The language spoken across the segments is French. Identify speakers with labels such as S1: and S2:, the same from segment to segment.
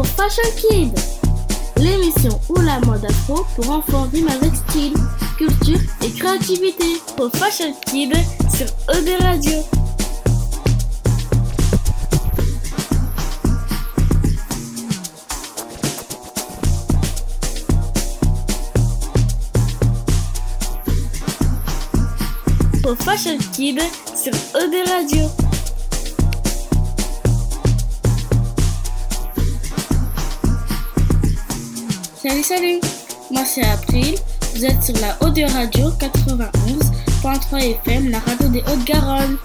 S1: Fashion Kid, l'émission où la mode afro pour enfants rime avec style, culture et créativité. Afro Fashion Kid sur EB Radio. Afro Fashion Kid sur EB Radio. Salut, moi c'est April, vous êtes sur la Haute Radio 91.3 FM, la radio des Hautes-Garonne.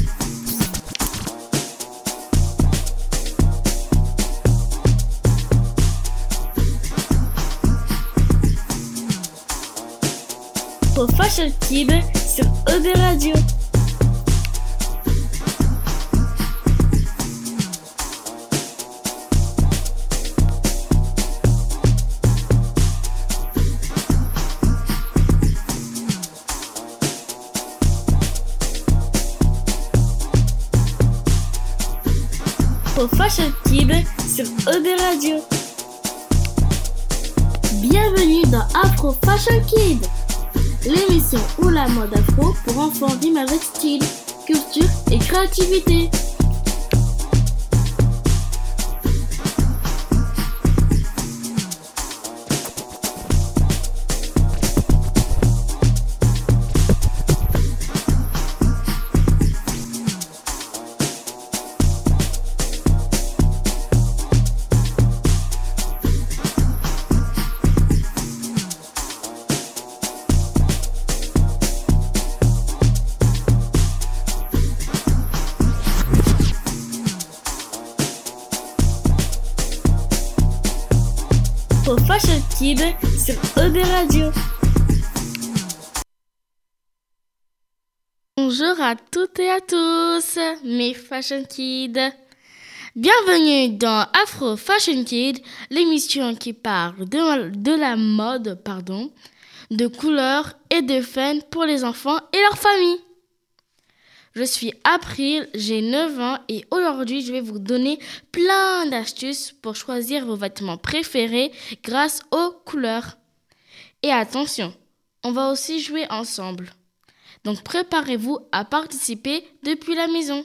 S1: Pour Fashion Kid sur EB Radio. Pour Fashion Kid sur EB Radio. Bienvenue dans Afro Fashion Kid, l'émission où la mode afro pour enfants rime avec style, culture et créativité. Pour Fashion Kid sur EB Radio. Bonjour à toutes et à tous, mes Fashion Kids. Bienvenue dans Afro Fashion Kid, l'émission qui parle de la mode, de couleurs et de fun pour les enfants et leurs familles. Je suis April, j'ai 9 ans et aujourd'hui je vais vous donner plein d'astuces pour choisir vos vêtements préférés grâce aux couleurs. Et attention, on va aussi jouer ensemble. Donc préparez-vous à participer depuis la maison.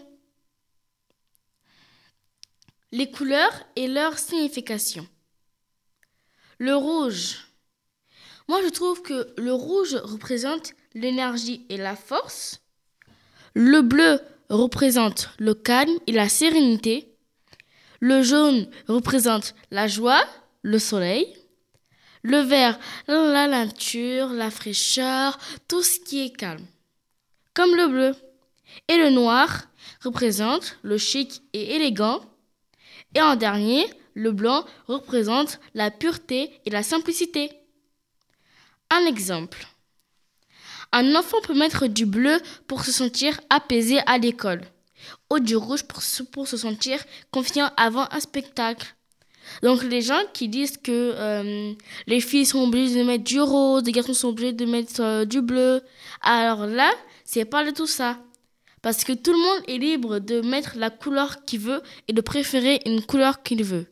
S1: Les couleurs et leur signification. Le rouge. Moi je trouve que le rouge représente l'énergie et la force. Le bleu représente le calme et la sérénité. Le jaune représente la joie, le soleil. Le vert, la nature, la fraîcheur, tout ce qui est calme, comme le bleu. Et le noir représente le chic et élégant. Et en dernier, le blanc représente la pureté et la simplicité. Un exemple. Un enfant peut mettre du bleu pour se sentir apaisé à l'école, ou du rouge pour se sentir confiant avant un spectacle. Donc les gens qui disent que les filles sont obligées de mettre du rose, les garçons sont obligés de mettre du bleu, alors là, c'est pas du tout ça. Parce que tout le monde est libre de mettre la couleur qu'il veut et de préférer une couleur qu'il veut.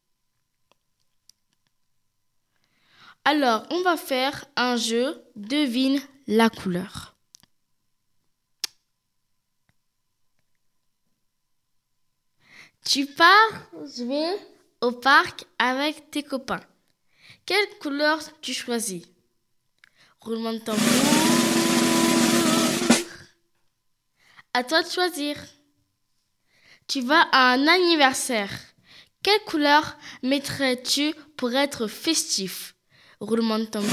S1: Alors, on va faire un jeu devine la couleur. Tu pars jouer au parc avec tes copains. Quelle couleur tu choisis? Roulement de tambour. À toi de choisir. Tu vas à un anniversaire. Quelle couleur mettrais-tu pour être festif? Roulement de tambour.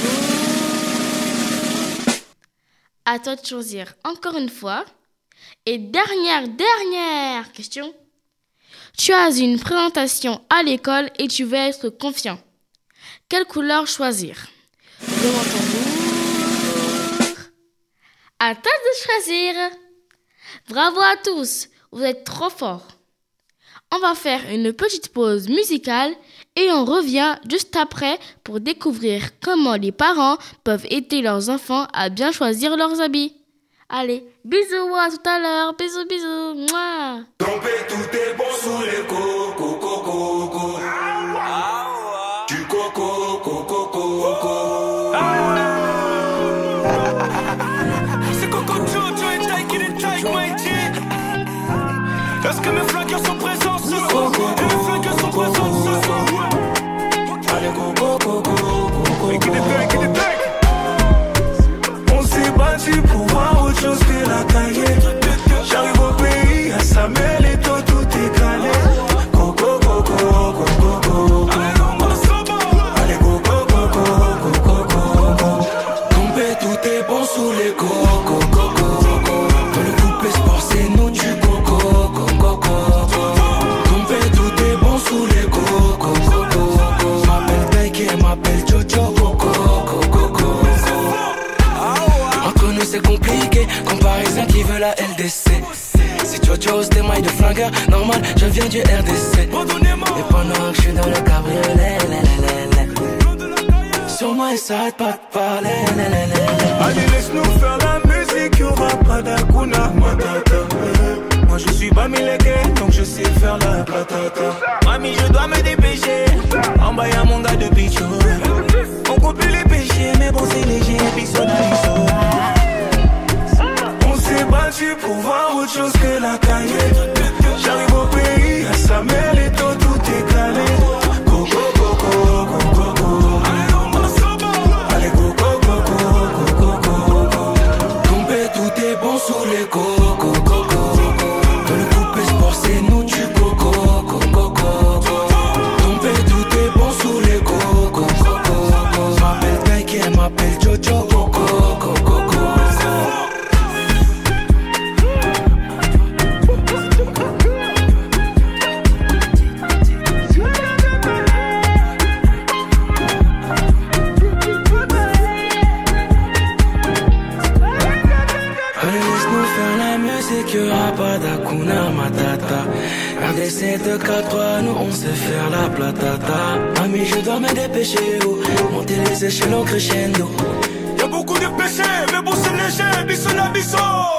S1: À toi de choisir encore une fois. Et dernière question. Tu as une présentation à l'école et tu veux être confiant. Quelle couleur choisir? Roulement de tambour. À toi de choisir. Bravo à tous, vous êtes trop forts. On va faire une petite pause musicale et on revient juste après pour découvrir comment les parents peuvent aider leurs enfants à bien choisir leurs habits. Allez, bisous, à tout à l'heure, bisous, bisous. Mouah.
S2: Tromper tout est bon sous les coco, coco, coco. coco. C'est Coco Jojo et Taiki les Taiki Mighty. Est-ce que mes flingueurs sont présents ce soir? Et mes flingueurs sont présents ce soir. Allez coco, coco, coco. Et qui les taille. On s'est battu pour voir autre chose que la cahier. J'arrive au pays, à Samuel et toi tout est calé. Coco, coco, coco, coco. Allez coco, coco, coco, coco. Tombé, tout est bon sous les coco, coco. Dans le coupé sport, c'est nous du coco, coco, coco. Tombé, tout est bon sous les coco, coco. M'appelle Taiki, m'appelle Jojo, coco, coco, coco. Entre nous c'est compliqué, comparaison qui veut la LDC. Si Jojo des mailles de flingueur, normal, je viens du RDC. Et pendant que je suis dans le cabriolet, sur moi il s'arrête pas de parler. Allez laisse-nous faire la musique, y'aura pas d'Akuna Matata. Moi je suis Bamileke, donc je sais faire la patata. Mami je dois me dépêcher, en bas y'a mon gars de Pichot. On coupe plus les péchés, mais bon c'est léger, bisonaliso. On s'est battu pour voir autre chose que la cahier. J'arrive au pays, à Samuel et toi tout est calé. Coco, coco, coco, coco. Allez coco, coco, coco, coco. Tombé, tout est bon sous les coco, coco. Dans le coupé sport, c'est nous du coco, coco, coco. Tombé, tout est bon sous les coco, coco. M'appelle Taiki, m'appelle Jojo, coco, coco, coco. Y'aura pas d'Akuna Matata. RDC 2-4-3, nous on sait faire la platata. Ami, je dois me dépêcher, monter les échelons crescendo. Y'a beaucoup de péchés, mais bon c'est léger, bisson à bisson.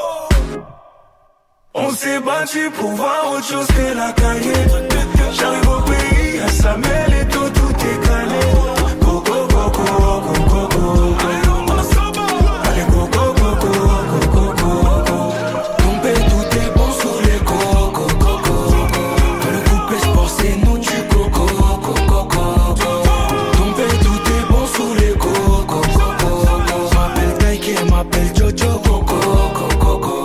S2: On s'est battu pour voir autre chose que la cahier. J'arrive au pays, à Samuel et toi tout est calé. Coco, coco, coco, coco. Allez coco, coco, coco, coco. Tombé, tout est bon sous les coco, coco. Dans le coupé sport, c'est nous du coco, coco, coco. Tombé, tout est bon sous les coco, coco. M'appelle Taiki, m'appelle Jojo, coco, coco, coco.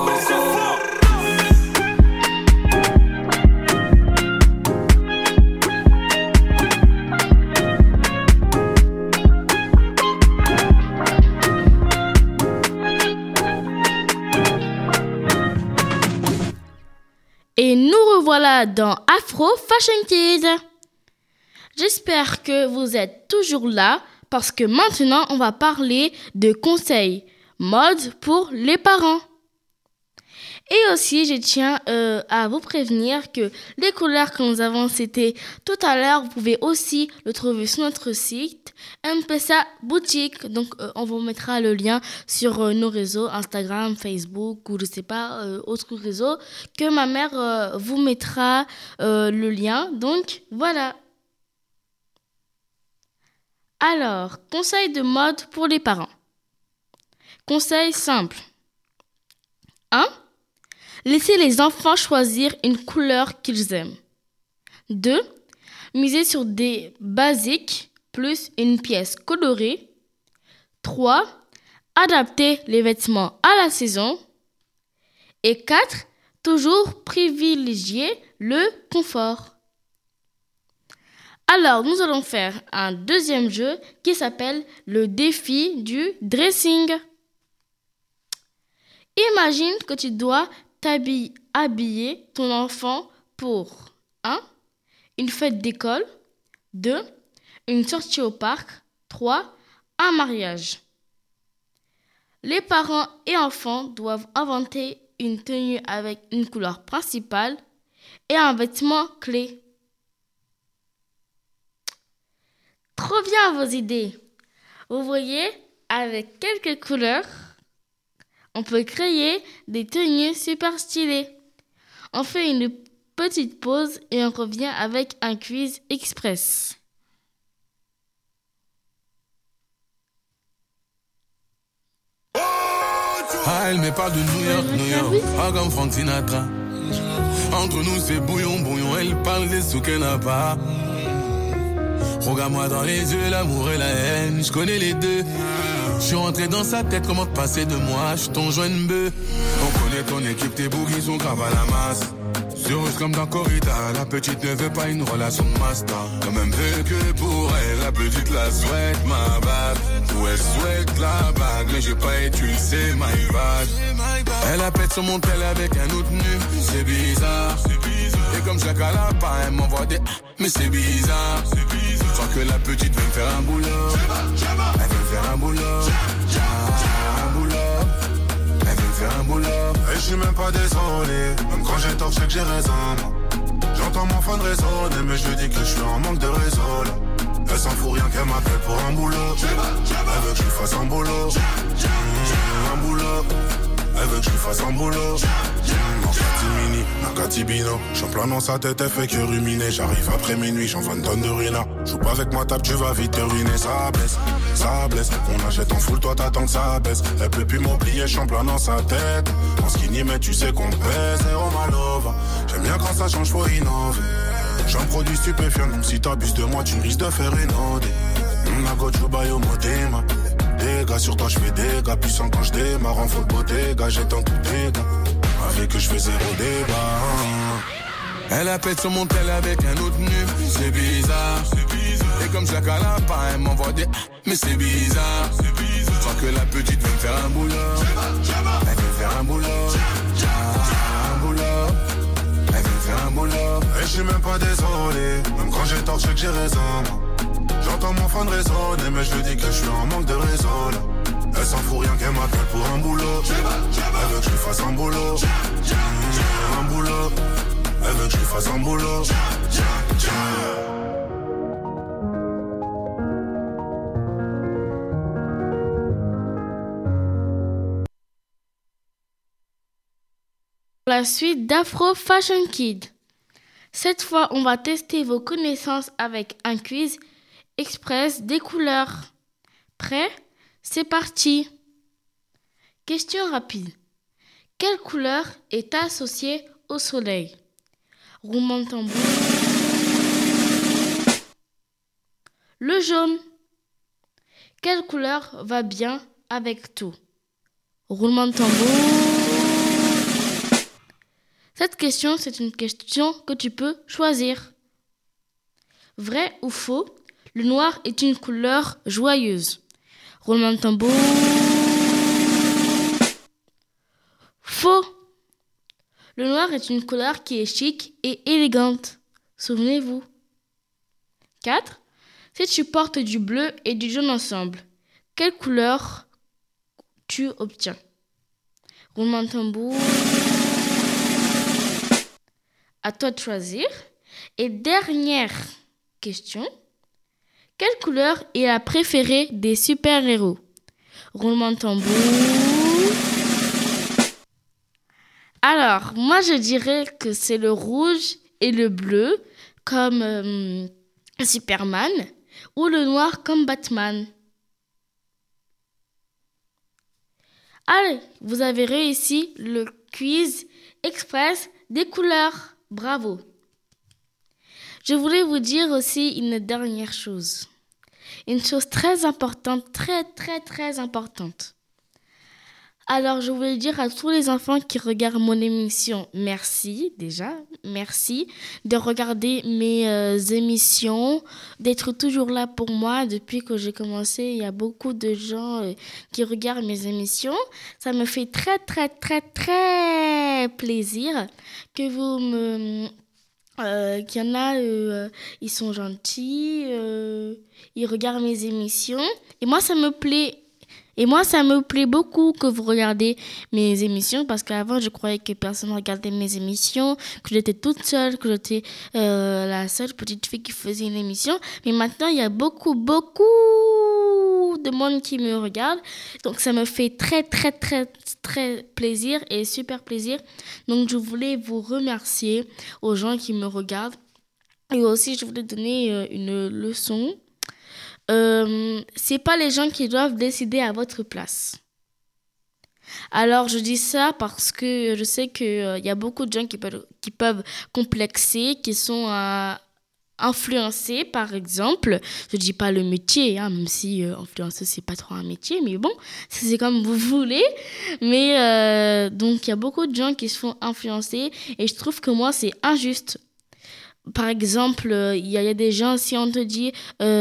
S1: Et nous revoilà dans Afro Fashion Kids. J'espère que vous êtes toujours là parce que maintenant on va parler de conseils mode pour les parents. Et aussi, je tiens à vous prévenir que les couleurs que nous avons citées tout à l'heure, vous pouvez aussi le trouver sur notre site MPSA Boutique. Donc, on vous mettra le lien sur nos réseaux, Instagram, Facebook ou je sais pas, autres réseaux, que ma mère vous mettra le lien. Donc, voilà. Alors, conseil de mode pour les parents. Conseil simple. 1. Laissez les enfants choisir une couleur qu'ils aiment. 2. Misez sur des basiques plus une pièce colorée. 3. Adaptez les vêtements à la saison. Et 4. Toujours privilégier le confort. Alors, nous allons faire un deuxième jeu qui s'appelle le défi du dressing. Imagine que tu dois habiller ton enfant pour 1. Une fête d'école. 2. Une sortie au parc. 3. Un mariage. Les parents et enfants doivent inventer une tenue avec une couleur principale et un vêtement clé. Trop bien vos idées! Vous voyez, avec quelques couleurs, on peut créer des tenues super stylées. On fait une petite pause et on revient avec un quiz express.
S2: Ah, elle me parle de New York, New York. Ah, comme Frank Sinatra. Entre nous, c'est bouillon, bouillon. Elle parle des sous qu'elle n'a pas. Regarde-moi dans les yeux, l'amour et la haine. Je connais les deux. Je suis rentré dans sa tête, comment te passer de moi? Je suis ton joint bœuf. On connaît ton équipe, tes bougies sont graves à la masse. Heureuse comme dans Corita, la petite ne veut pas une relation de master. Quand même peu que pour elle, la petite la souhaite ma bague. Ou elle souhaite la bague, mais j'ai pas étudié my bad. Elle appelle sur mon tel avec un autre nu, c'est bizarre. Et comme chaque à la part, elle m'envoie des mais c'est bizarre. Je crois que la petite veut me faire un boulot. Elle veut me faire un boulot. Un boulot. Elle veut me faire un boulot.
S3: Et je suis même pas désolé. Même quand j'ai tort, je sais que j'ai raison. J'entends mon phone résonner, mais je lui dis que je suis en manque de réseau là. Elle s'en fout rien qu'elle m'appelle pour un boulot. Elle veut que je lui fasse un boulot. Un boulot. Elle veut que je lui fasse un boulot. En catimini, un catibino. J'suis en plein dans sa tête, elle fait que ruminer. J'arrive après minuit, j'en vends une tonne de ruina. Joue pas avec moi, tape, tu vas vite te ruiner. Ça blesse, ça blesse. On achète en full, toi t'attends que ça baisse. Elle peut plus m'oublier, j'suis en plein dans sa tête. En skinny, mais tu sais qu'on pèse. Zéro malova. J'aime bien quand ça change, faut innover. J'en produis stupéfiant, donc si t'abuses de moi, tu risques de faire énoder. La go, tu bailles au motema. Dégâts sur toi, je fais dégâts. Puissant quand je démarre en faute bodega. J'ai tant tout dégâts. Avec que je fais zéro débat.
S2: Elle appelle sur mon tel avec un autre nu, c'est bizarre. Et comme chaque à la part, elle m'envoie des mais c'est bizarre. Je crois que la petite veut me faire un boulot. Elle veut me faire un boulot. Un boulot. Elle veut me faire un boulot.
S3: Et je suis même pas désolé. Même quand j'ai tort, je sais que j'ai raison. J'entends mon phone résonner, mais je lui dis que je suis en manque de réseau là. Elle s'en fout rien qu'elle m'appelle pour un boulot. Elle veut que je lui fasse un boulot. Un boulot. Elle veut que je lui fasse un boulot.
S1: La suite d'Afro Fashion Kid. Cette fois, on va tester vos connaissances avec un quiz express des couleurs. Prêt? C'est parti. Question rapide. Quelle couleur est associée au soleil? Roulement de tambour. Le jaune. Quelle couleur va bien avec tout? Roulement de tambour. Cette question, c'est une question que tu peux choisir. Vrai ou faux? Le noir est une couleur joyeuse. Roulement de tambour. Faux. Le noir est une couleur qui est chic et élégante. Souvenez-vous. 4. Si tu portes du bleu et du jaune ensemble, quelle couleur tu obtiens? Roulement de tambour. À toi de choisir. Et dernière question. Quelle couleur est la préférée des super-héros? Roulement de tambour. Alors, moi je dirais que c'est le rouge et le bleu comme Superman ou le noir comme Batman. Allez, vous avez réussi le quiz express des couleurs. Bravo. Je voulais vous dire aussi une dernière chose. Une chose très importante, très importante. Alors, je voulais dire à tous les enfants qui regardent mon émission, merci déjà, merci de regarder mes émissions, d'être toujours là pour moi depuis que j'ai commencé. Il y a beaucoup de gens qui regardent mes émissions. Ça me fait très plaisir que vous me... qu'il y en a, ils sont gentils, ils regardent mes émissions. Et moi, ça me plaît. Et moi, ça me plaît beaucoup que vous regardez mes émissions parce qu'avant, je croyais que personne ne regardait mes émissions, que j'étais toute seule, que j'étais la seule petite fille qui faisait une émission. Mais maintenant, il y a beaucoup de monde qui me regarde. Donc, ça me fait très plaisir et super plaisir. Donc, je voulais vous remercier aux gens qui me regardent. Et aussi, je voulais donner une leçon. C'est pas les gens qui doivent décider à votre place. Alors, je dis ça parce que je sais qu'il y a beaucoup de gens qui peuvent complexer, qui sont influencés, par exemple. Je dis pas le métier, hein, même si influenceuse, c'est pas trop un métier, mais bon, c'est comme vous voulez. Mais donc, il y a beaucoup de gens qui se font influencer et je trouve que moi, c'est injuste. Par exemple, il y a des gens, si on te dit...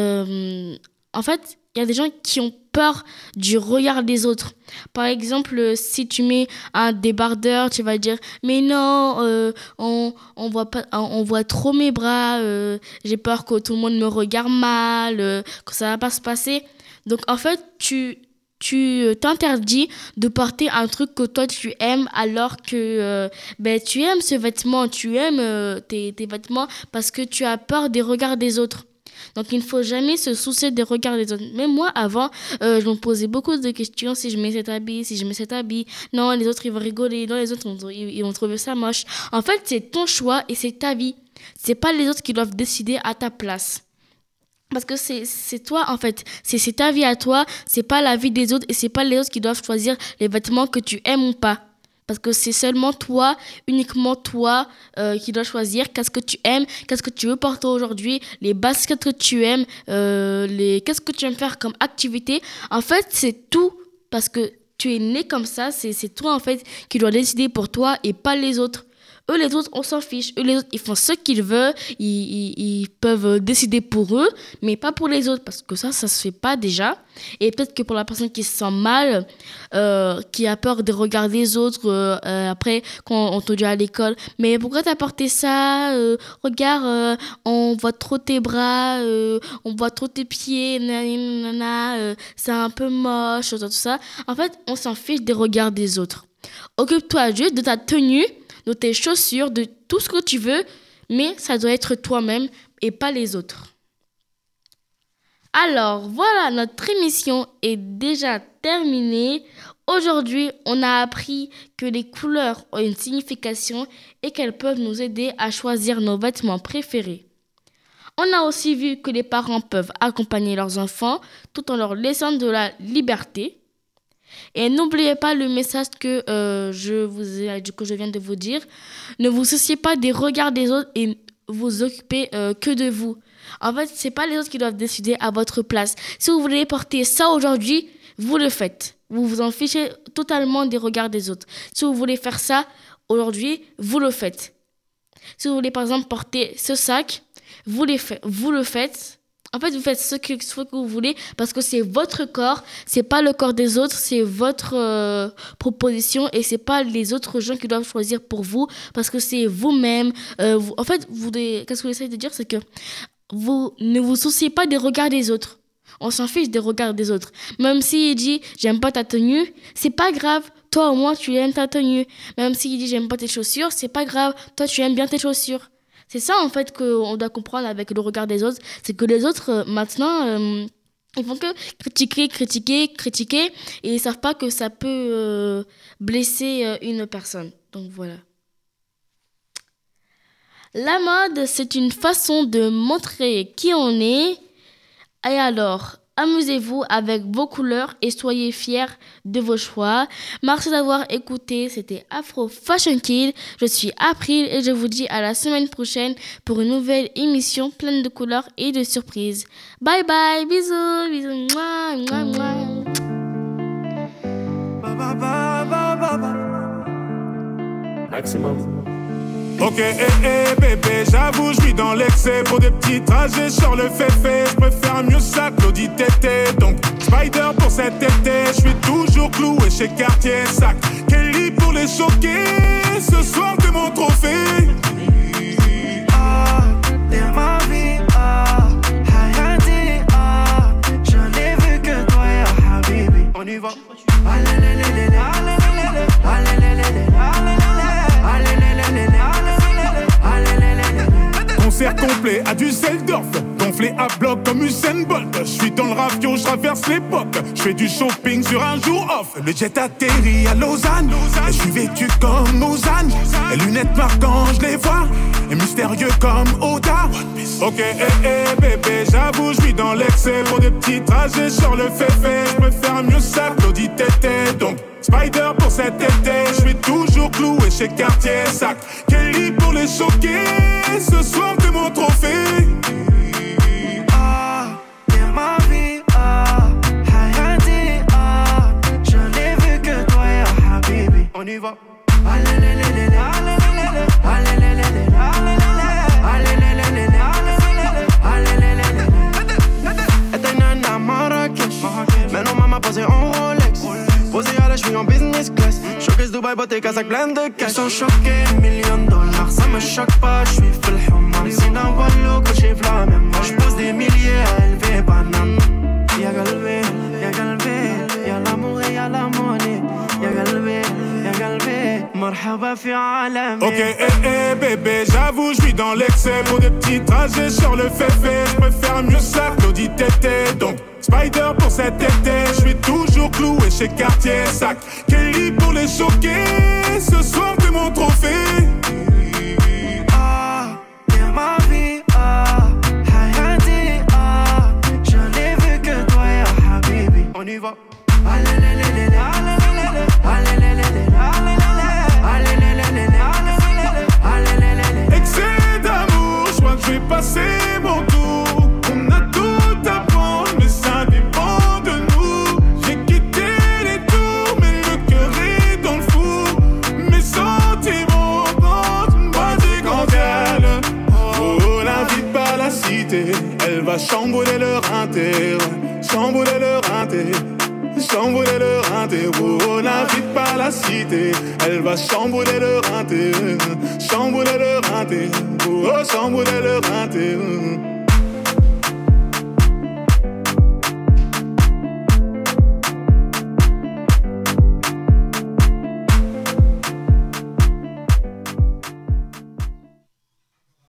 S1: en fait, il y a des gens qui ont peur du regard des autres. Par exemple, si tu mets un débardeur, tu vas dire « Mais non, on voit trop mes bras, j'ai peur que tout le monde me regarde mal, que ça va pas se passer. » Donc, en fait, tu t'interdis de porter un truc que toi tu aimes alors que tu aimes ce vêtement, tu aimes tes vêtements parce que tu as peur des regards des autres. Donc il ne faut jamais se soucier des regards des autres. Même moi avant, je me posais beaucoup de questions si je mets cet habit, si je mets cet habit. Non, les autres ils vont rigoler, non, les autres ils vont trouver ça moche. En fait, c'est ton choix et c'est ta vie. C'est pas les autres qui doivent décider à ta place. Parce que c'est toi en fait, c'est ta vie à toi, c'est pas la vie des autres et c'est pas les autres qui doivent choisir les vêtements que tu aimes ou pas. Parce que c'est seulement toi, uniquement toi qui dois choisir qu'est-ce que tu aimes, qu'est-ce que tu veux porter aujourd'hui, les baskets que tu aimes, qu'est-ce que tu aimes faire comme activité. En fait, c'est tout parce que tu es né comme ça, c'est toi en fait qui dois décider pour toi et pas les autres. Eux, les autres, on s'en fiche. Eux, les autres, ils font ce qu'ils veulent. Ils peuvent décider pour eux, mais pas pour les autres. Parce que ça se fait pas déjà. Et peut-être que pour la personne qui se sent mal, qui a peur de regarder les autres, après, quand on te dit à l'école, mais pourquoi t'as porté ça regarde, on voit trop tes bras, on voit trop tes pieds, nanana, c'est un peu moche, tout ça. En fait, on s'en fiche des regards des autres. Occupe-toi juste de ta tenue, de tes chaussures, de tout ce que tu veux, mais ça doit être toi-même et pas les autres. Alors voilà, notre émission est déjà terminée. Aujourd'hui, on a appris que les couleurs ont une signification et qu'elles peuvent nous aider à choisir nos vêtements préférés. On a aussi vu que les parents peuvent accompagner leurs enfants tout en leur laissant de la liberté. Et n'oubliez pas le message que je viens de vous dire. Ne vous souciez pas des regards des autres et vous occupez que de vous. En fait, c'est pas les autres qui doivent décider à votre place. Si vous voulez porter ça aujourd'hui, vous le faites. Vous vous en fichez totalement des regards des autres. Si vous voulez faire ça aujourd'hui, vous le faites. Si vous voulez par exemple porter ce sac, vous le faites. En fait, vous faites ce que vous voulez parce que c'est votre corps, c'est pas le corps des autres, c'est votre proposition et c'est pas les autres gens qui doivent choisir pour vous parce que c'est vous-même. En fait, qu'est-ce que j'essaie de dire, c'est que vous ne vous souciez pas des regards des autres. On s'en fiche des regards des autres. Même s'il dit j'aime pas ta tenue, c'est pas grave. Toi au moins tu aimes ta tenue. Même s'il dit j'aime pas tes chaussures, c'est pas grave. Toi tu aimes bien tes chaussures. C'est ça, en fait, qu'on doit comprendre avec le regard des autres. C'est que les autres, maintenant, ils font que critiquer. Et ils ne savent pas que ça peut blesser une personne. Donc, voilà. La mode, c'est une façon de montrer qui on est. Et alors, amusez-vous avec vos couleurs et soyez fiers de vos choix. Merci d'avoir écouté, c'était Afro Fashion Kid. Je suis April et je vous dis à la semaine prochaine pour une nouvelle émission pleine de couleurs et de surprises. Bye bye, bisous, mouah, mouah, mouah.
S2: Maximum.
S3: Ok, bébé, j'avoue, je vis dans l'excès. Pour des petits trajets sur le féfé, je préfère mieux ça que l'audit tété. Donc, Spider pour cet été, je suis toujours cloué chez Cartier. Sac Kelly pour les choquer, ce soir t'es mon trophée.
S4: T'es ma vie, Hayati, je n'ai vu que toi, ya Habibi. On y va.
S3: Concert complet à Düsseldorf, gonflé à bloc comme Usain Bolt. Je suis dans le ravio, je traverse l'époque. Je fais du shopping sur un jour off. Le jet atterrit à Lausanne, et je suis vêtu comme Ozan. Les lunettes marquantes, je les vois, et mystérieux comme Oda. Ok, bébé, j'avoue, je vis dans l'excès. Pour des petits trajets sur le féfé, je préfère mieux ça que l'audit tété. Donc, Spider pour cet été, je suis toujours cloué chez Cartier Sac. Kelly pour les choquer, ce soir t'es mon trophée.
S4: Ah, t'es ma vie, ah, Hayati, ah, je n'ai vu que toi, ya Habibi. On y va. Allez, maintenant maman posée en Rolex, posée à la cheville en business class. Showcase Dubaï, beauté, casaque plein de cash. Ils sont choqués, $1,000,000, ça me choque pas, j'suis full human. C'est d'un wallo que j'ai flamme, moi j'pose des milliers à élever banane. Y'a galvé, y'a l'amour et y'a la monnaie. Y'a galvé, marhaba fi alami.
S3: Ok, bébé, j'avoue, j'suis dans l'excès. Pour des petits trajets sur le féfé, j'préfère mieux ça que l'audit tété. Donc, Spider pour cet été, j'suis toujours cloué chez Cartier Sac. Kelly pour les choquer, ce soir t'es mon trophée.
S4: Ah, t'es ma vie, ah, Hayati, ah, je n'ai vu que toi, ya Habibi. On y va.
S3: Excès d'amour, j'crois que j'vais passer mon tour. On a tout à prendre, mais ça dépend de nous. J'ai quitté les tours, mais le cœur est dans le four. Mes sentiments rentrent une boîte grandelle. Oh, l'invite pas la cité, elle va chambouler leur inter. Chambouler leur inter. Chambouler le rinté, oh, n'invite pas la cité. Elle va chambouler le rinté. Chambouler le rinté, oh, chambouler le rinté.